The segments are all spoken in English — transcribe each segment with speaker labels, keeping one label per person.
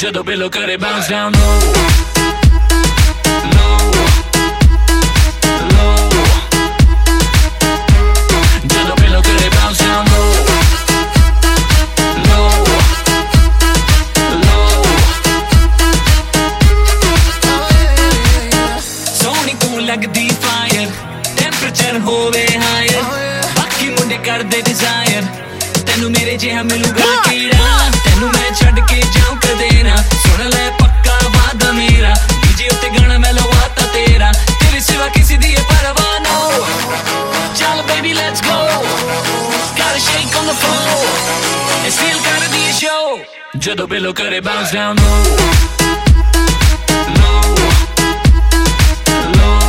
Speaker 1: ਜਦੋਂ ਬਿਲੋ ਕਰੇ bounce down low, low, low. ਜਦੋਂ ਬਿਲੋ ਕਰੇ bounce down low, low, low. ਸੋਹਣੀ ਤੂੰ ਲੱਗਦੀ fire, temperature ਹੋਵੇ higher. ਬਾਕੀ ਮੁੰਡੇ ਕਰਦੇ desire, ਤੈਨੂੰ ਮੇਰੇ ਜਿਹਾ ਮਿਲੂਗਾ ਕਿਹੜਾ. ਤੈਨੂੰ ਮੈਂ ਛੱਡ ਕੇ ਜਾਉਂ ਕਦੇ ਨਾ, ਸੁਣ ਲੈ ਪੱਕਾ ਵਾਦਾ ਮੇਰਾ. ਡੀਜੇ ਉੱਤੇ ਗਾਣਾ ਮੈਂ ਲਵਾਤਾ ਤੇਰਾ, ਤੇਰੇ ਸਿਵਾ ਕਿਸੇ ਦੀ ਇਹ ਪਰਵਾਹ ਨਾ. ਚੱਲ baby let's go, gotta shake on the floor, and still gotta be a show. ਜਦੋਂ ਬਿਲੋ ਕਰੇ bounce down low, low, low.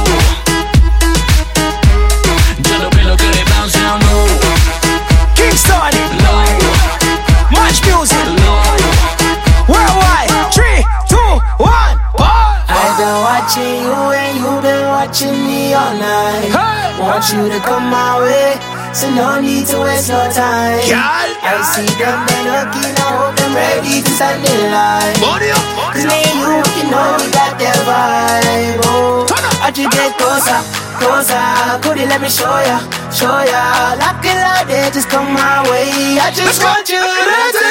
Speaker 1: ਜਦੋਂ ਬਿਲੋ ਕਰੇ bounce down low,
Speaker 2: Kingston,
Speaker 1: low,
Speaker 2: March Music,
Speaker 1: low.
Speaker 2: worldwide. 3, 2, 1, ball.
Speaker 3: I've been watching you and you've been watching me all night.
Speaker 2: Hey.
Speaker 3: Want you to come my way, so no need to waste no time.
Speaker 2: Girl,
Speaker 3: I see them, they looking, I hope them ready to stand in line.
Speaker 2: Money up,
Speaker 3: Cause me and you know we got that vibe. Oh,
Speaker 2: Turn up.
Speaker 3: I just get closer, closer. Could you let me show ya, show ya? Like it like that, just come my way. I just want you to